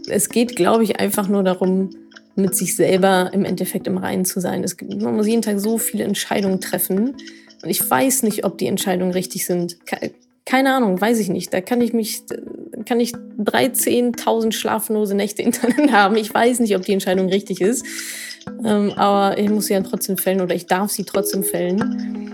Es geht, glaube ich, einfach nur darum, mit sich selber im Endeffekt im Reinen zu sein. Man muss jeden Tag so viele Entscheidungen treffen. Und ich weiß nicht, ob die Entscheidungen richtig sind. Keine Ahnung, weiß ich nicht. Da kann ich 13.000 schlaflose Nächte hintereinander haben. Ich weiß nicht, ob die Entscheidung richtig ist. Aber ich muss sie dann trotzdem fällen oder ich darf sie trotzdem fällen.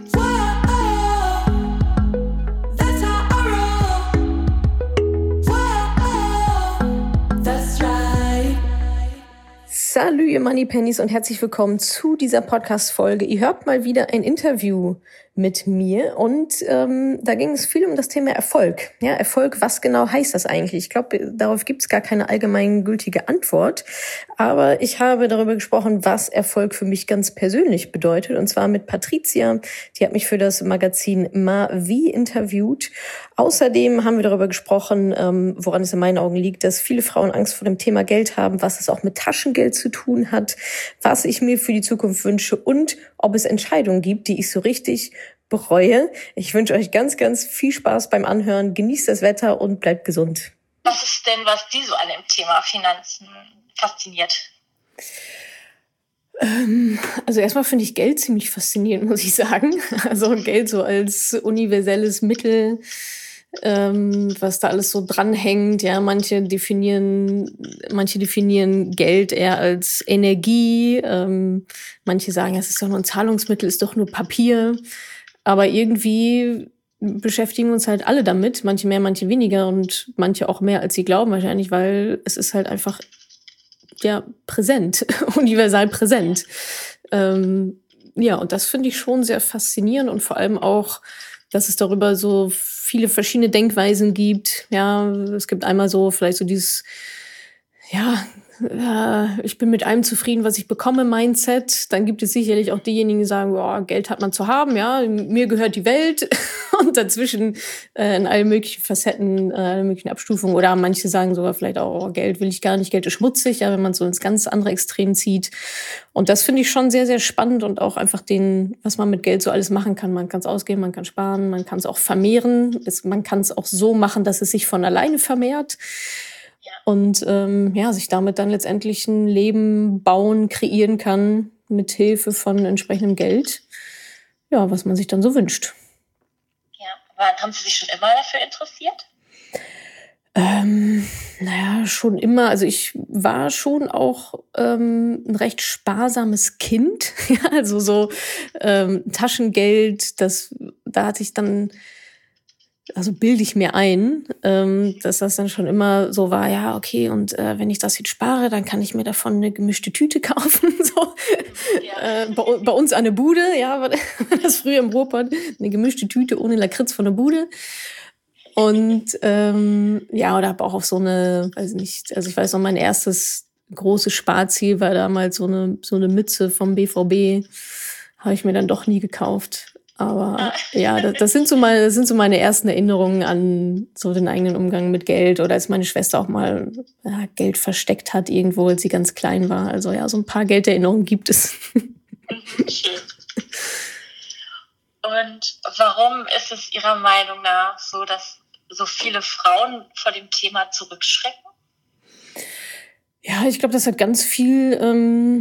Salut, ihr Moneypennies und herzlich willkommen zu dieser Podcast-Folge. Ihr hört mal wieder ein Interview mit mir und da ging es viel um das Thema Erfolg. Ja, Erfolg, was genau heißt das eigentlich? Ich glaube, darauf gibt es gar keine allgemeingültige Antwort, aber ich habe darüber gesprochen, was Erfolg für mich ganz persönlich bedeutet, und zwar mit Patricia. Die hat mich für das Magazin Ma-Vie interviewt. Außerdem haben wir darüber gesprochen, woran es in meinen Augen liegt, dass viele Frauen Angst vor dem Thema Geld haben, was es auch mit Taschengeld zu tun hat, was ich mir für die Zukunft wünsche und ob es Entscheidungen gibt, die ich so richtig bereue. Ich wünsche euch ganz, ganz viel Spaß beim Anhören. Genießt das Wetter und bleibt gesund. Was ist denn, was dich so an dem Thema Finanzen fasziniert? Also erstmal finde ich Geld ziemlich faszinierend, muss ich sagen. Also Geld so als universelles Mittel, was da alles so dranhängt. Ja, manche definieren Geld eher als Energie. Manche sagen, es ist doch nur ein Zahlungsmittel, ist doch nur Papier. Aber irgendwie beschäftigen uns halt alle damit. Manche mehr, manche weniger und manche auch mehr, als sie glauben wahrscheinlich, weil es ist halt einfach präsent, universal präsent. Ja, und das finde ich schon sehr faszinierend und vor allem auch, dass es darüber so viele verschiedene Denkweisen gibt. Ja, es gibt einmal so vielleicht so dieses, ich bin mit allem zufrieden, was ich bekomme, Mindset. Dann gibt es sicherlich auch diejenigen, die sagen, Geld hat man zu haben, ja, mir gehört die Welt. Und dazwischen in allen möglichen Facetten, allen möglichen Abstufungen. Oder manche sagen sogar vielleicht auch, Geld will ich gar nicht, Geld ist schmutzig, ja, wenn man so ins ganz andere Extrem zieht. Und das finde ich schon sehr, sehr spannend und auch einfach was man mit Geld so alles machen kann. Man kann es ausgeben, man kann sparen, man kann es auch vermehren. Man kann es auch so machen, dass es sich von alleine vermehrt. Und sich damit dann letztendlich ein Leben bauen, kreieren kann mit Hilfe von entsprechendem Geld, ja, was man sich dann so wünscht. Ja, aber haben Sie sich schon immer dafür interessiert? Schon immer. Also ich war schon auch ein recht sparsames Kind. Ja, also so Taschengeld, da hatte ich dann, also bilde ich mir ein, dass das dann schon immer so war, ja, okay, und wenn ich das jetzt spare, dann kann ich mir davon eine gemischte Tüte kaufen. So. Ja. Bei uns an der Bude, ja, war das früher im Ruhrpott, eine gemischte Tüte ohne Lakritz von der Bude. Und oder habe auch auf so eine, weiß nicht, also ich weiß noch, mein erstes großes Sparziel war damals so eine Mütze vom BVB, habe ich mir dann doch nie gekauft. Aber ja, das sind so meine ersten Erinnerungen an so den eigenen Umgang mit Geld, oder als meine Schwester auch mal Geld versteckt hat irgendwo, als sie ganz klein war. Also ja, so ein paar Gelderinnerungen gibt es. Schön. Und warum ist es Ihrer Meinung nach so, dass so viele Frauen vor dem Thema zurückschrecken? Ja, ich glaube, das hat ganz viel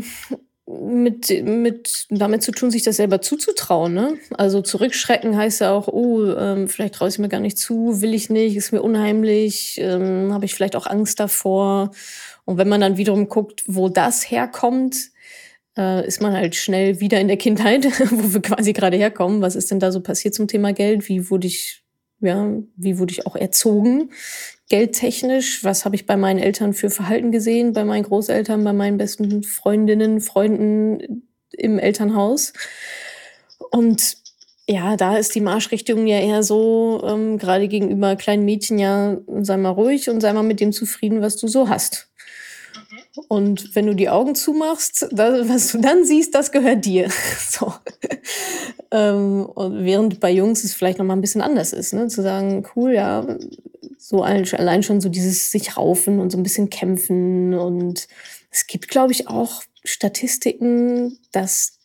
damit zu tun, sich das selber zuzutrauen, ne? Also zurückschrecken heißt ja auch, vielleicht traue ich mir gar nicht zu, will ich nicht, ist mir unheimlich, habe ich vielleicht auch Angst davor. Und wenn man dann wiederum guckt, wo das herkommt, ist man halt schnell wieder in der Kindheit, wo wir quasi gerade herkommen. Was ist denn da so passiert zum Thema Geld? Wie wurde ich auch erzogen? Geldtechnisch, was habe ich bei meinen Eltern für Verhalten gesehen, bei meinen Großeltern, bei meinen besten Freundinnen, Freunden im Elternhaus. Und ja, da ist die Marschrichtung ja eher so, gerade gegenüber kleinen Mädchen, ja, sei mal ruhig und sei mal mit dem zufrieden, was du so hast. Und wenn du die Augen zumachst, was du dann siehst, das gehört dir. So. Und während bei Jungs es vielleicht noch mal ein bisschen anders ist, ne? Zu sagen, cool, ja, so allein schon so dieses sich raufen und so ein bisschen kämpfen. Und es gibt, glaube ich, auch Statistiken, dass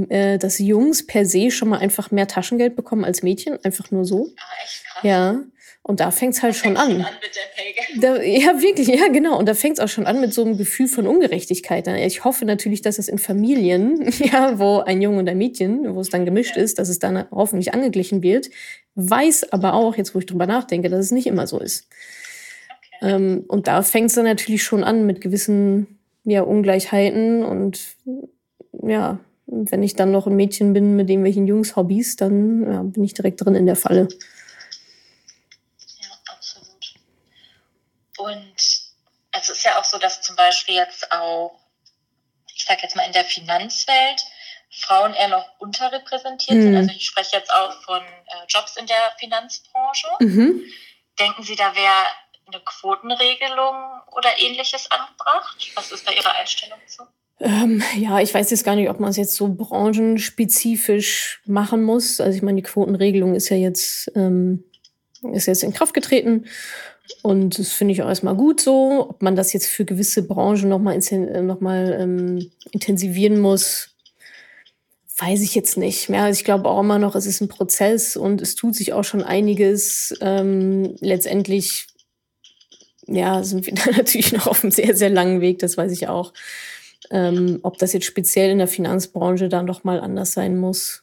Jungs per se schon mal einfach mehr Taschengeld bekommen als Mädchen. Einfach nur so. Ah, echt krass. Ja. Und da fängt's halt schon an. Mit der Pay Gap. Ja, wirklich, ja, genau. Und da fängt's auch schon an mit so einem Gefühl von Ungerechtigkeit. Ich hoffe natürlich, dass es in Familien, ja, wo ein Junge und ein Mädchen, wo es dann gemischt ist, dass es dann hoffentlich angeglichen wird. Weiß aber auch, jetzt wo ich drüber nachdenke, dass es nicht immer so ist. Okay. Und da fängt's dann natürlich schon an mit gewissen, ja, Ungleichheiten. Und ja, wenn ich dann noch ein Mädchen bin mit irgendwelchen Jungs-Hobbys, dann ja, bin ich direkt drin in der Falle. Ja, absolut. Und also es ist ja auch so, dass zum Beispiel jetzt auch, ich sag jetzt mal in der Finanzwelt, Frauen eher noch unterrepräsentiert sind. Also ich spreche jetzt auch von Jobs in der Finanzbranche. Denken Sie, da wäre eine Quotenregelung oder ähnliches angebracht? Was ist da Ihre Einstellung zu? Ja, ich weiß jetzt gar nicht, ob man es jetzt so branchenspezifisch machen muss. Also ich meine, die Quotenregelung ist jetzt in Kraft getreten. Und das finde ich auch erstmal gut so. Ob man das jetzt für gewisse Branchen nochmal intensivieren muss, weiß ich jetzt nicht mehr. Also ich glaube auch immer noch, es ist ein Prozess und es tut sich auch schon einiges. Letztendlich, ja, sind wir da natürlich noch auf einem sehr, sehr langen Weg, das weiß ich auch. Ob das jetzt speziell in der Finanzbranche da noch mal anders sein muss.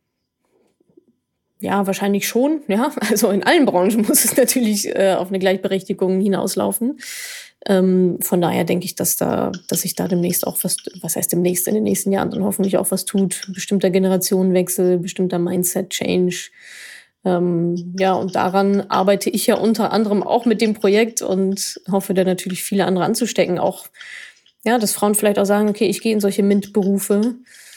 Ja, wahrscheinlich schon, ja. Also in allen Branchen muss es natürlich auf eine Gleichberechtigung hinauslaufen. Von daher denke ich, dass sich da demnächst auch was heißt demnächst, in den nächsten Jahren dann hoffentlich auch was tut. Bestimmter Generationenwechsel, bestimmter Mindset-Change. Ja, und daran arbeite ich ja unter anderem auch mit dem Projekt und hoffe da natürlich viele andere anzustecken. Auch, ja, dass Frauen vielleicht auch sagen, okay, ich gehe in solche MINT-Berufe.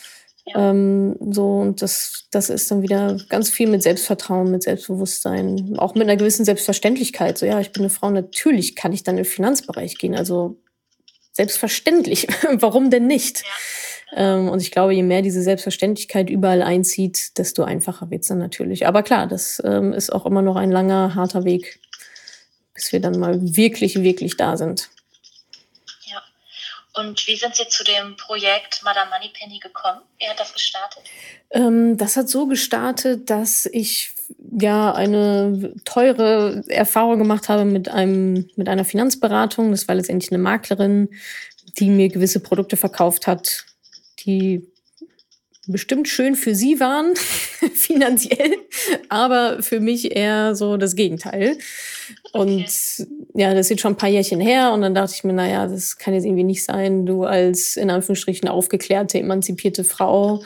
So, und das ist dann wieder ganz viel mit Selbstvertrauen, mit Selbstbewusstsein, auch mit einer gewissen Selbstverständlichkeit. So, ja, ich bin eine Frau, natürlich kann ich dann in den Finanzbereich gehen. Also selbstverständlich. Warum denn nicht? Und ich glaube, je mehr diese Selbstverständlichkeit überall einzieht, desto einfacher wird's dann natürlich. Aber klar, das ist auch immer noch ein langer, harter Weg, bis wir dann mal wirklich, wirklich da sind. Ja. Und wie sind Sie zu dem Projekt Madame Moneypenny gekommen? Wie hat das gestartet? Das hat so gestartet, dass ich ja eine teure Erfahrung gemacht habe mit einer Finanzberatung. Das war letztendlich eine Maklerin, die mir gewisse Produkte verkauft hat, die bestimmt schön für sie waren, finanziell, aber für mich eher so das Gegenteil. Und ja, das ist jetzt schon ein paar Jährchen her und dann dachte ich mir, naja, das kann jetzt irgendwie nicht sein, du als in Anführungsstrichen aufgeklärte, emanzipierte Frau,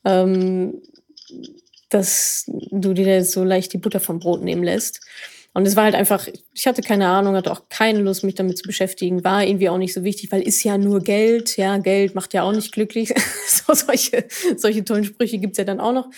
dass du dir jetzt so leicht die Butter vom Brot nehmen lässt. Und es war halt einfach, ich hatte keine Ahnung, hatte auch keine Lust, mich damit zu beschäftigen, war irgendwie auch nicht so wichtig, weil ist ja nur Geld, ja, Geld macht ja auch nicht glücklich. So solche tollen Sprüche gibt's ja dann auch noch.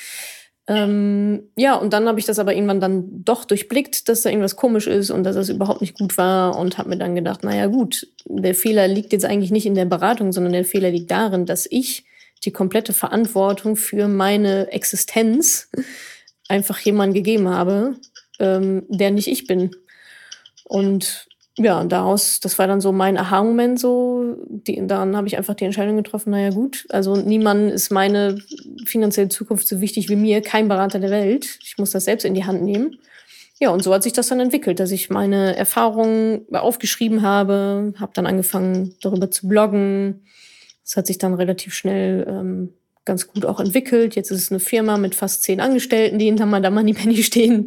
Ja, und dann habe ich das aber irgendwann dann doch durchblickt, dass da irgendwas komisch ist und dass das überhaupt nicht gut war und habe mir dann gedacht, naja gut, der Fehler liegt jetzt eigentlich nicht in der Beratung, sondern der Fehler liegt darin, dass ich die komplette Verantwortung für meine Existenz einfach jemandem gegeben habe, der nicht ich bin. Und ja, das war dann so mein Aha-Moment so. Daran habe ich einfach die Entscheidung getroffen, naja gut, also niemandem ist meine finanzielle Zukunft so wichtig wie mir, kein Berater der Welt. Ich muss das selbst in die Hand nehmen. Ja, und so hat sich das dann entwickelt, dass ich meine Erfahrungen aufgeschrieben habe dann angefangen, darüber zu bloggen. Das hat sich dann relativ schnell ganz gut auch entwickelt. Jetzt ist es eine Firma mit fast 10 Angestellten, die hinter Madame Moneypenny stehen.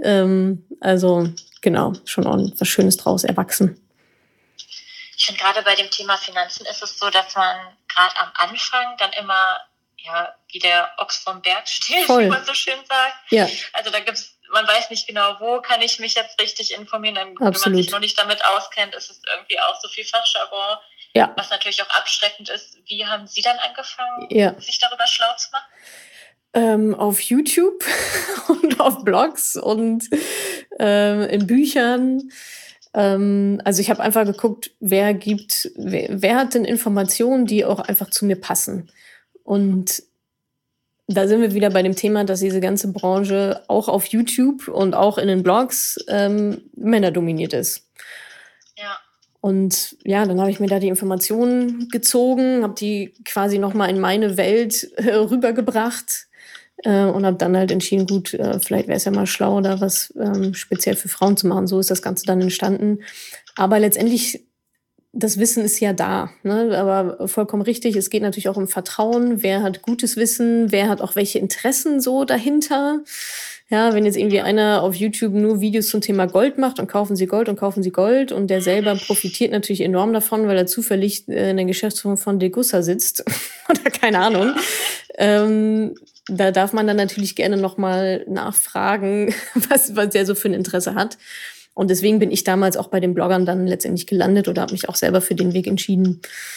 Also genau, schon auch was Schönes draus erwachsen. Ich finde, gerade bei dem Thema Finanzen ist es so, dass man gerade am Anfang dann immer, ja, wie der Ochs vom Berg steht, wie man so schön sagt. Ja. Also man weiß nicht genau, wo kann ich mich jetzt richtig informieren. Wenn man sich noch nicht damit auskennt, ist es irgendwie auch so viel Fachjargon. Ja. Was natürlich auch abschreckend ist. Wie haben Sie dann angefangen, sich darüber schlau zu machen? Auf YouTube und auf Blogs und in Büchern. Also ich habe einfach geguckt, wer hat denn Informationen, die auch einfach zu mir passen. Und da sind wir wieder bei dem Thema, dass diese ganze Branche auch auf YouTube und auch in den Blogs männerdominiert ist. Ja. Und ja, dann habe ich mir da die Informationen gezogen, habe die quasi nochmal in meine Welt rübergebracht. Und habe dann halt entschieden, gut, vielleicht wäre es ja mal schlau, da was speziell für Frauen zu machen. So ist das Ganze dann entstanden. Aber letztendlich, das Wissen ist ja da, ne? Aber vollkommen richtig, es geht natürlich auch um Vertrauen. Wer hat gutes Wissen? Wer hat auch welche Interessen so dahinter? Ja, wenn jetzt irgendwie einer auf YouTube nur Videos zum Thema Gold macht und kaufen Sie Gold und kaufen Sie Gold und der selber profitiert natürlich enorm davon, weil er zufällig in der Geschäftsführung von Degussa sitzt oder keine Ahnung. Da darf man dann natürlich gerne nochmal nachfragen, was der so für ein Interesse hat. Und deswegen bin ich damals auch bei den Bloggern dann letztendlich gelandet oder habe mich auch selber für den Weg entschieden,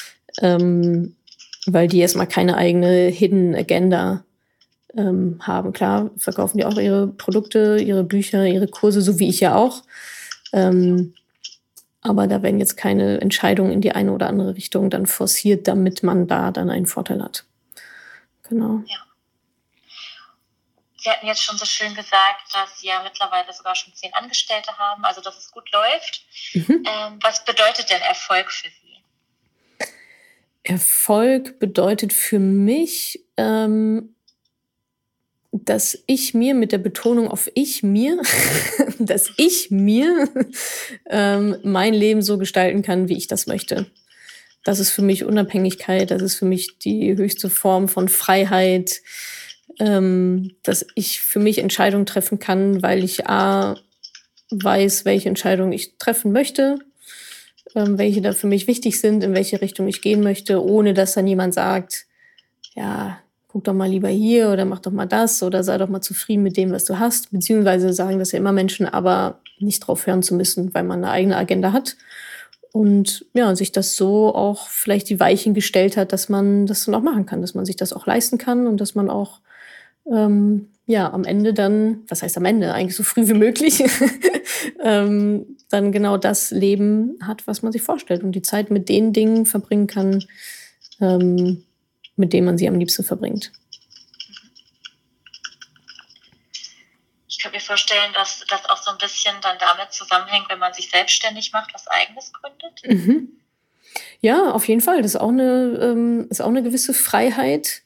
weil die erstmal keine eigene Hidden Agenda haben. Klar, verkaufen die auch ihre Produkte, ihre Bücher, ihre Kurse, so wie ich ja auch. Aber da werden jetzt keine Entscheidungen in die eine oder andere Richtung dann forciert, damit man da dann einen Vorteil hat. Genau. Ja. Sie hatten jetzt schon so schön gesagt, dass Sie ja mittlerweile sogar schon 10 Angestellte haben, also dass es gut läuft. Was bedeutet denn Erfolg für Sie? Erfolg bedeutet für mich, dass ich mir mit der Betonung auf dass ich mir mein Leben so gestalten kann, wie ich das möchte. Das ist für mich Unabhängigkeit, das ist für mich die höchste Form von Freiheit, dass ich für mich Entscheidungen treffen kann, weil ich A, weiß, welche Entscheidungen ich treffen möchte, welche da für mich wichtig sind, in welche Richtung ich gehen möchte, ohne dass dann jemand sagt, ja, guck doch mal lieber hier oder mach doch mal das oder sei doch mal zufrieden mit dem, was du hast. Beziehungsweise sagen das ja immer Menschen, aber nicht drauf hören zu müssen, weil man eine eigene Agenda hat. Und ja, sich das so auch vielleicht die Weichen gestellt hat, dass man das dann auch machen kann, dass man sich das auch leisten kann und dass man auch am Ende dann, was heißt am Ende, eigentlich so früh wie möglich, dann genau das Leben hat, was man sich vorstellt und die Zeit mit den Dingen verbringen kann, mit denen man sie am liebsten verbringt. Ich kann mir vorstellen, dass das auch so ein bisschen dann damit zusammenhängt, wenn man sich selbstständig macht, was Eigenes gründet. Ja, auf jeden Fall. Das ist auch eine gewisse Freiheit.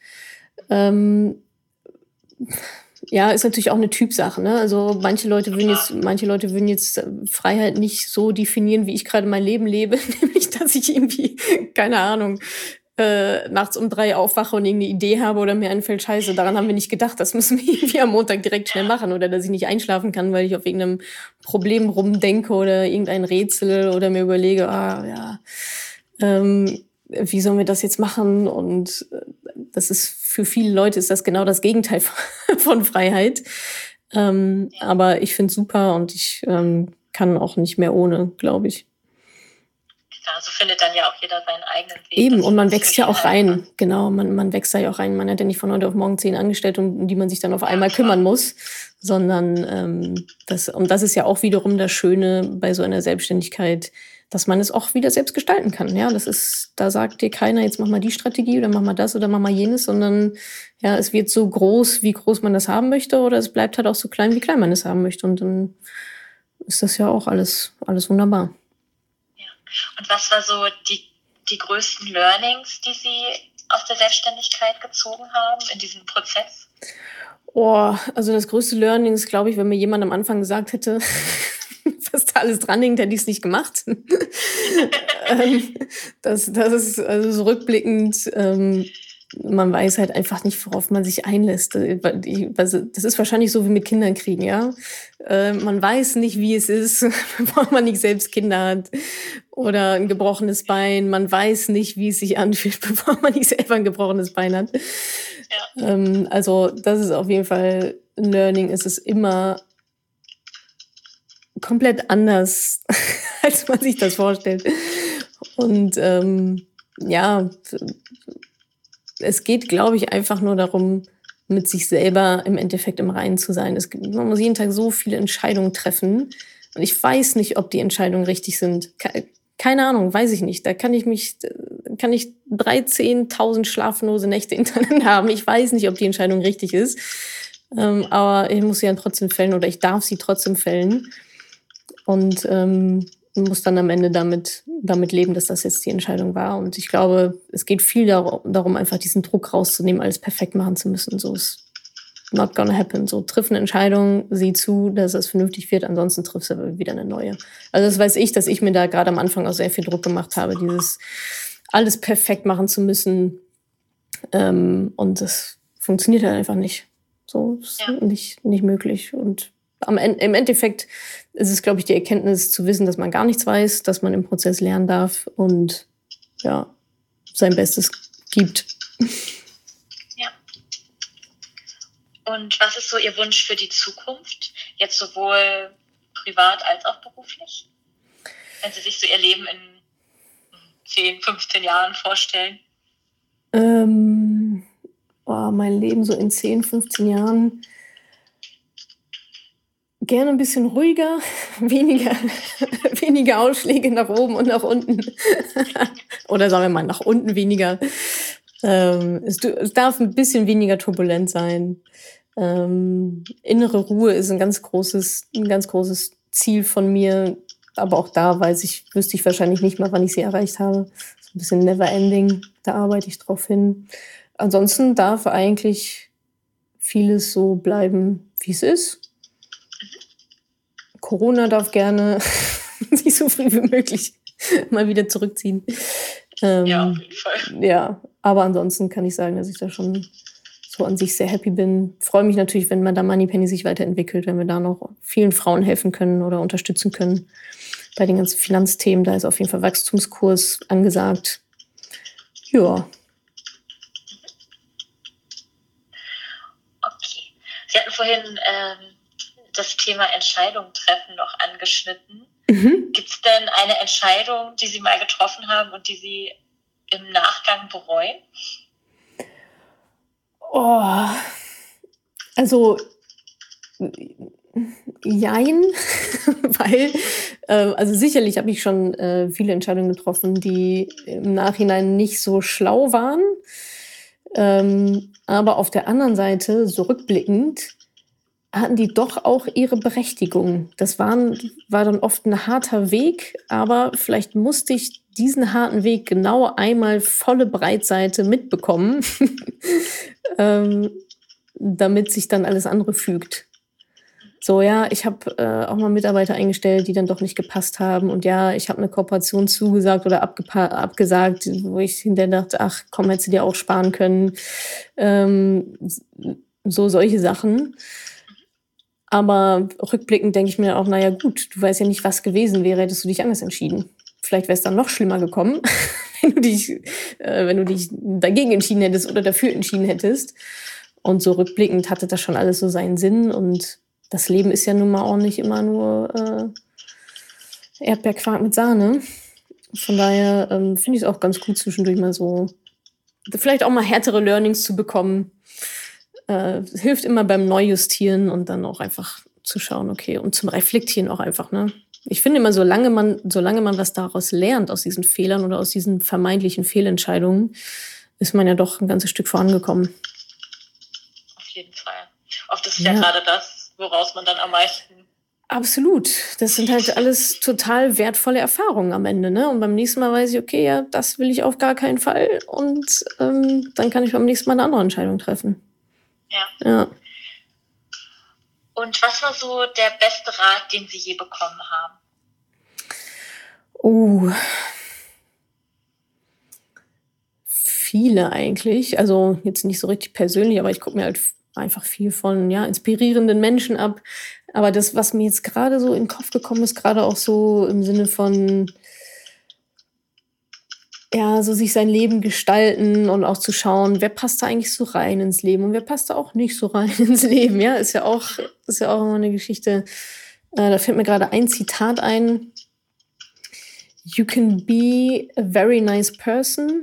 Ja, ist natürlich auch eine Typsache, ne? Also manche Leute würden jetzt Freiheit nicht so definieren, wie ich gerade mein Leben lebe, nämlich dass ich irgendwie, keine Ahnung, nachts um 3 aufwache und irgendeine Idee habe oder mir einfällt, scheiße, daran haben wir nicht gedacht, das müssen wir irgendwie am Montag direkt schnell machen oder dass ich nicht einschlafen kann, weil ich auf irgendeinem Problem rumdenke oder irgendein Rätsel oder mir überlege, wie sollen wir das jetzt machen? Und das ist für viele Leute ist das genau das Gegenteil von Freiheit. Aber ich finde es super und ich kann auch nicht mehr ohne, glaube ich. Ja, so findet dann ja auch jeder seinen eigenen Weg. Eben, und man wächst ja auch rein. Genau, man wächst da ja auch rein. Man hat ja nicht von heute auf morgen 10 Angestellte, um die man sich dann auf einmal kümmern muss, sondern das ist ja auch wiederum das Schöne bei so einer Selbstständigkeit, dass man es auch wieder selbst gestalten kann. Ja, da sagt dir keiner, jetzt mach mal die Strategie oder mach mal das oder mach mal jenes, sondern ja, es wird so groß, wie groß man das haben möchte, oder es bleibt halt auch so klein, wie klein man es haben möchte. Und dann ist das ja auch alles wunderbar. Ja. Und was war so die größten Learnings, die Sie aus der Selbstständigkeit gezogen haben in diesem Prozess? Also das größte Learning ist, glaube ich, wenn mir jemand am Anfang gesagt hätte, was da alles dran hängt, hätte ich es nicht gemacht. Das ist also so rückblickend, man weiß halt einfach nicht, worauf man sich einlässt. Das ist wahrscheinlich so wie mit Kindern kriegen, ja. Man weiß nicht, wie es ist, bevor man nicht selbst Kinder hat. Oder ein gebrochenes Bein. Man weiß nicht, wie es sich anfühlt, bevor man nicht selber ein gebrochenes Bein hat. Ja. Also das ist auf jeden Fall ein Learning. Es ist immer komplett anders, als man sich das vorstellt. Und es geht, glaube ich, einfach nur darum, mit sich selber im Endeffekt im Reinen zu sein. Man muss jeden Tag so viele Entscheidungen treffen. Und ich weiß nicht, ob die Entscheidungen richtig sind. Keine Ahnung, weiß ich nicht. Da kann ich 13.000 schlaflose Nächte hintereinander haben. Ich weiß nicht, ob die Entscheidung richtig ist. Aber ich muss sie dann trotzdem fällen oder ich darf sie trotzdem fällen. Und muss dann am Ende damit leben, dass das jetzt die Entscheidung war. Und ich glaube, es geht viel darum, einfach diesen Druck rauszunehmen, alles perfekt machen zu müssen. So ist not gonna happen. So, triff eine Entscheidung, sieh zu, dass es vernünftig wird, ansonsten triffst du aber wieder eine neue. Also das weiß ich, dass ich mir da gerade am Anfang auch sehr viel Druck gemacht habe, dieses alles perfekt machen zu müssen. Und das funktioniert halt einfach nicht. So, ist nicht möglich. Und im Endeffekt ist es, glaube ich, die Erkenntnis zu wissen, dass man gar nichts weiß, dass man im Prozess lernen darf und ja, sein Bestes gibt. Ja. Und was ist so Ihr Wunsch für die Zukunft? Jetzt sowohl privat als auch beruflich? Wenn Sie sich so Ihr Leben in 10, 15 Jahren vorstellen? Mein Leben so in 10, 15 Jahren gerne ein bisschen ruhiger, weniger Ausschläge nach oben und nach unten. Oder sagen wir mal, nach unten weniger. Es darf ein bisschen weniger turbulent sein. Innere Ruhe ist ein ganz großes Ziel von mir. Aber auch da wüsste ich wahrscheinlich nicht mal, wann ich sie erreicht habe. So ein bisschen never ending. Da arbeite ich drauf hin. Ansonsten darf eigentlich vieles so bleiben, wie es ist. Corona darf gerne sich so früh wie möglich mal wieder zurückziehen. Ja, auf jeden Fall. Ja, aber ansonsten kann ich sagen, dass ich da schon so an sich sehr happy bin. Freue mich natürlich, wenn man da Moneypenny sich weiterentwickelt, wenn wir da noch vielen Frauen helfen können oder unterstützen können. Bei den ganzen Finanzthemen, da ist auf jeden Fall Wachstumskurs angesagt. Ja. Okay. Sie hatten vorhin das Thema Entscheidungen treffen noch angeschnitten. Gibt es denn eine Entscheidung, die Sie mal getroffen haben und die Sie im Nachgang bereuen? Oh, also jein, weil, also sicherlich habe ich schon viele Entscheidungen getroffen, die im Nachhinein nicht so schlau waren. Aber auf der anderen Seite, so rückblickend, hatten die doch auch ihre Berechtigung. Das war dann oft ein harter Weg, aber vielleicht musste ich diesen harten Weg genau einmal volle Breitseite mitbekommen, damit sich dann alles andere fügt. So, ja, ich habe auch mal Mitarbeiter eingestellt, die dann doch nicht gepasst haben. Und ja, ich habe eine Kooperation zugesagt oder abgesagt, wo ich hinterher dachte, ach komm, hättest du dir auch sparen können. So solche Sachen. Aber rückblickend denke ich mir auch, naja gut, du weißt ja nicht, was gewesen wäre, hättest du dich anders entschieden. Vielleicht wäre es dann noch schlimmer gekommen, wenn du dich dagegen entschieden hättest oder dafür entschieden hättest. Und so rückblickend hatte das schon alles so seinen Sinn. Und das Leben ist ja nun mal auch nicht immer nur Erdbeerquark mit Sahne. Von daher finde ich es auch ganz gut, zwischendurch mal so vielleicht auch mal härtere Learnings zu bekommen. Hilft immer beim Neujustieren und dann auch einfach zu schauen, okay, und zum Reflektieren auch einfach, ne? Ich finde immer, solange man was daraus lernt, aus diesen Fehlern oder aus diesen vermeintlichen Fehlentscheidungen, ist man ja doch ein ganzes Stück vorangekommen. Auf jeden Fall. Oft ist ja gerade das, woraus man dann am meisten... Absolut. Das sind halt alles total wertvolle Erfahrungen am Ende, ne? Und beim nächsten Mal weiß ich, okay, ja, das will ich auf gar keinen Fall. Und dann kann ich beim nächsten Mal eine andere Entscheidung treffen. Ja. Und was war so der beste Rat, den Sie je bekommen haben? Viele eigentlich. Also jetzt nicht so richtig persönlich, aber ich gucke mir halt einfach viel von inspirierenden Menschen ab. Aber das, was mir jetzt gerade so in den Kopf gekommen ist, gerade auch so im Sinne von so sich sein Leben gestalten und auch zu schauen, wer passt da eigentlich so rein ins Leben und wer passt da auch nicht so rein ins Leben. Ja, ist ja auch immer eine Geschichte. Da fällt mir gerade ein Zitat ein. You can be a very nice person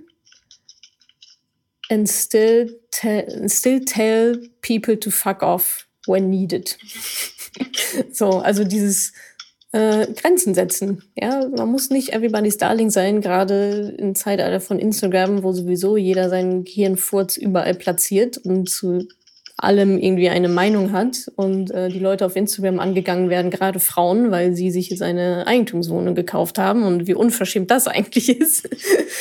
and still tell people to fuck off when needed. So, also dieses Grenzen setzen. Ja, man muss nicht everybody's darling sein, gerade im Zeitalter von Instagram, wo sowieso jeder seinen Gehirnfurz überall platziert und zu allem irgendwie eine Meinung hat und die Leute auf Instagram angegangen werden, gerade Frauen, weil sie sich jetzt eine Eigentumswohnung gekauft haben und wie unverschämt das eigentlich ist.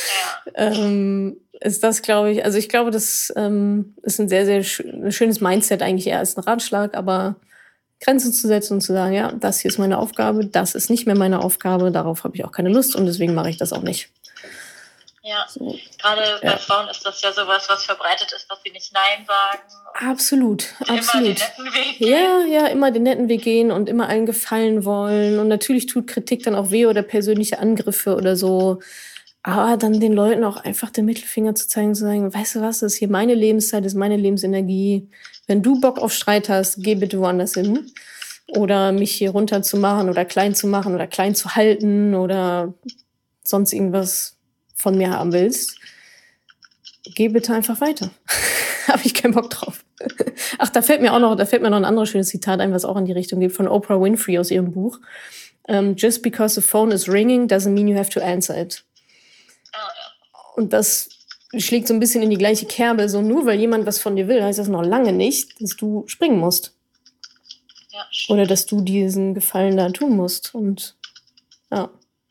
Ist das, glaube ich, also ich glaube, das ist ein sehr, sehr schönes Mindset eigentlich eher als ein Ratschlag, aber Grenzen zu setzen und zu sagen, ja, das hier ist meine Aufgabe, das ist nicht mehr meine Aufgabe, darauf habe ich auch keine Lust und deswegen mache ich das auch nicht. Ja, so. Gerade bei Frauen ist das ja sowas, was verbreitet ist, dass sie nicht Nein sagen. Absolut. Immer den netten Weg gehen. Ja, immer den netten Weg gehen und immer allen gefallen wollen. Und natürlich tut Kritik dann auch weh oder persönliche Angriffe oder so. Aber dann den Leuten auch einfach den Mittelfinger zu zeigen, zu sagen, weißt du was, das ist hier meine Lebenszeit, das ist meine Lebensenergie. Wenn du Bock auf Streit hast, geh bitte woanders hin. Oder mich hier runterzumachen oder klein zu machen oder klein zu halten oder sonst irgendwas von mir haben willst, geh bitte einfach weiter. Habe ich keinen Bock drauf. Ach, da fällt mir noch ein anderes schönes Zitat ein, was auch in die Richtung geht, von Oprah Winfrey aus ihrem Buch. Just because the phone is ringing doesn't mean you have to answer it. Und das schlägt so ein bisschen in die gleiche Kerbe. So, nur weil jemand was von dir will, heißt das noch lange nicht, dass du springen musst. Ja, oder dass du diesen Gefallen da tun musst. Und ja.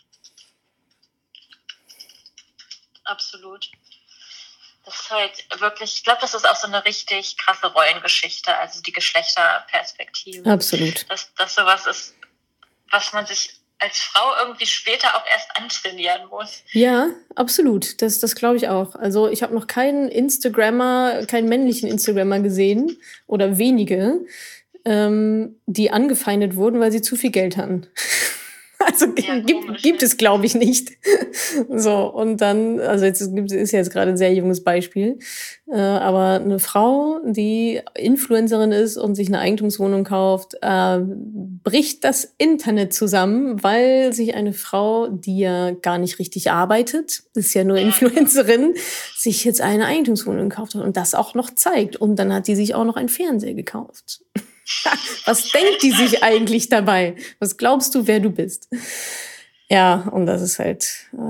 Absolut. Das ist halt wirklich, ich glaube, das ist auch so eine richtig krasse Rollengeschichte, also die Geschlechterperspektive. Absolut. Dass sowas ist, was man sich als Frau irgendwie später auch erst antrainieren muss. Ja, absolut. Das glaube ich auch. Also ich habe noch keinen männlichen Instagrammer gesehen oder wenige, die angefeindet wurden, weil sie zu viel Geld hatten. Also gibt es, glaube ich, nicht. So, und dann, also ist jetzt gerade ein sehr junges Beispiel, aber eine Frau, die Influencerin ist und sich eine Eigentumswohnung kauft, bricht das Internet zusammen, weil sich eine Frau, die ja gar nicht richtig arbeitet, ist ja nur Influencerin, sich jetzt eine Eigentumswohnung gekauft hat und das auch noch zeigt. Und dann hat die sich auch noch einen Fernseher gekauft. Was denkt die sich eigentlich dabei? Was glaubst du, wer du bist? Ja, und das ist halt,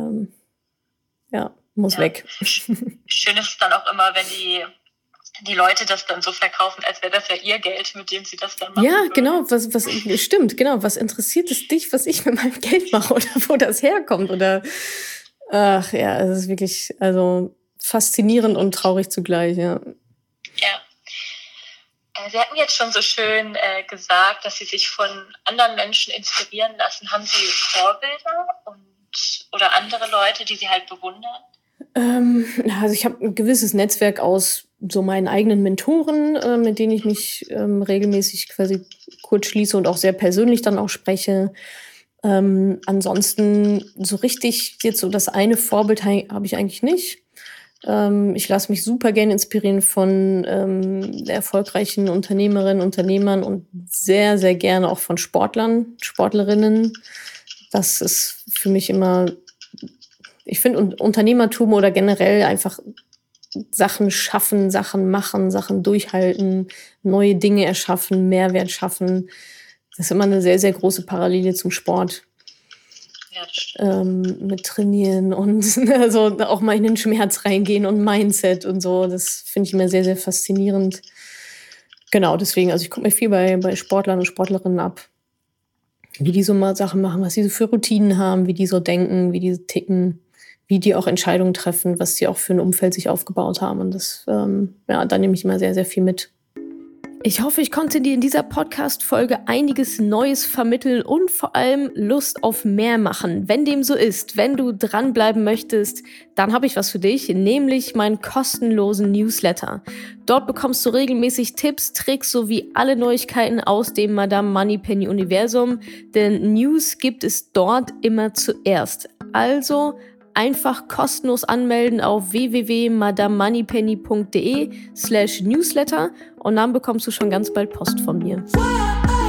muss weg. Schön ist es dann auch immer, wenn die Leute das dann so verkaufen, als wäre das ja ihr Geld, mit dem sie das dann machen. Ja, genau, stimmt, genau. Was interessiert es dich, was ich mit meinem Geld mache oder wo das herkommt? Oder, ach ja, es ist wirklich, also faszinierend und traurig zugleich, ja. Ja. Sie hatten jetzt schon so schön gesagt, dass Sie sich von anderen Menschen inspirieren lassen. Haben Sie Vorbilder oder andere Leute, die Sie halt bewundern? Also ich habe ein gewisses Netzwerk aus so meinen eigenen Mentoren, mit denen ich mich regelmäßig quasi kurz schließe und auch sehr persönlich dann auch spreche. Ansonsten so richtig jetzt so das eine Vorbild habe ich eigentlich nicht. Ich lasse mich super gerne inspirieren von erfolgreichen Unternehmerinnen, Unternehmern und sehr, sehr gerne auch von Sportlerinnen. Das ist für mich immer, ich finde Unternehmertum oder generell einfach Sachen schaffen, Sachen machen, Sachen durchhalten, neue Dinge erschaffen, Mehrwert schaffen. Das ist immer eine sehr, sehr große Parallele zum Sport. Mit Trainieren und also auch mal in den Schmerz reingehen und Mindset und so. Das finde ich immer sehr, sehr faszinierend. Genau, deswegen, also ich gucke mir viel bei Sportlern und Sportlerinnen ab, wie die so mal Sachen machen, was sie so für Routinen haben, wie die so denken, wie die ticken, wie die auch Entscheidungen treffen, was sie auch für ein Umfeld sich aufgebaut haben. Und das, da nehme ich immer sehr, sehr viel mit. Ich hoffe, ich konnte dir in dieser Podcast-Folge einiges Neues vermitteln und vor allem Lust auf mehr machen. Wenn dem so ist, wenn du dranbleiben möchtest, dann habe ich was für dich, nämlich meinen kostenlosen Newsletter. Dort bekommst du regelmäßig Tipps, Tricks sowie alle Neuigkeiten aus dem Madame Moneypenny Universum, denn News gibt es dort immer zuerst. Also einfach kostenlos anmelden auf www.madamemoneypenny.de/newsletter und dann bekommst du schon ganz bald Post von mir.